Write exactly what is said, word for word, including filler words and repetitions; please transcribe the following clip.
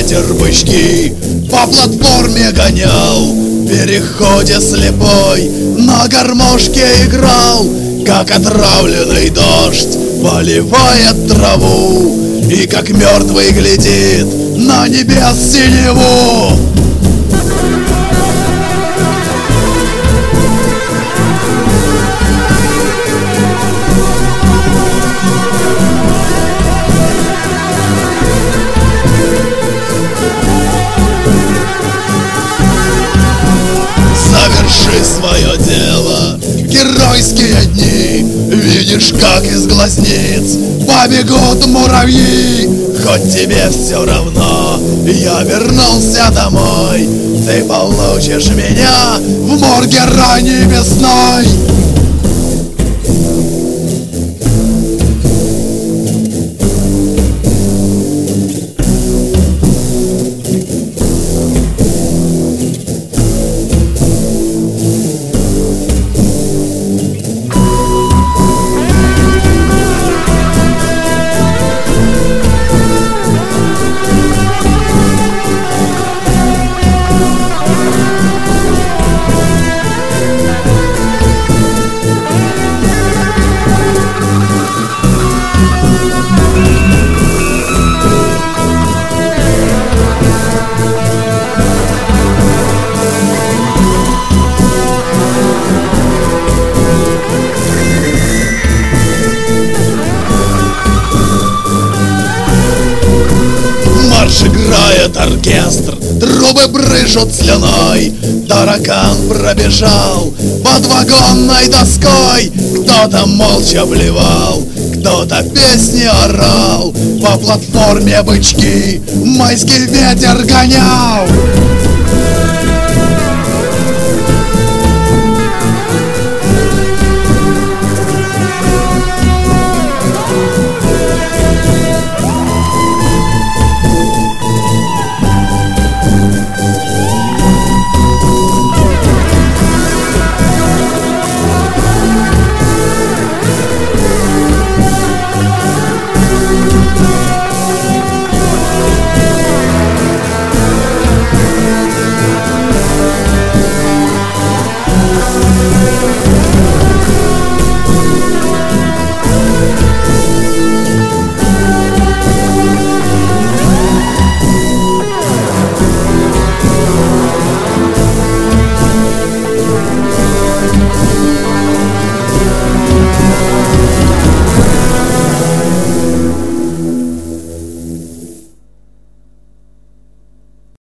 ветер бычки по платформе гонял. В переходе слепой на гармошке играл, как отравленный дождь поливает траву, и как мертвый глядит на небес синеву. Заверши свое дело, геройские дни. Видишь, как из глазниц побегут муравьи. Хоть тебе все равно, я вернулся домой. Ты получишь меня в морге ранней весной. Играет оркестр, трубы брызжут слюной. Таракан пробежал под вагонной доской. Кто-то молча блевал, кто-то песни орал. По платформе бычки майский ветер гонял.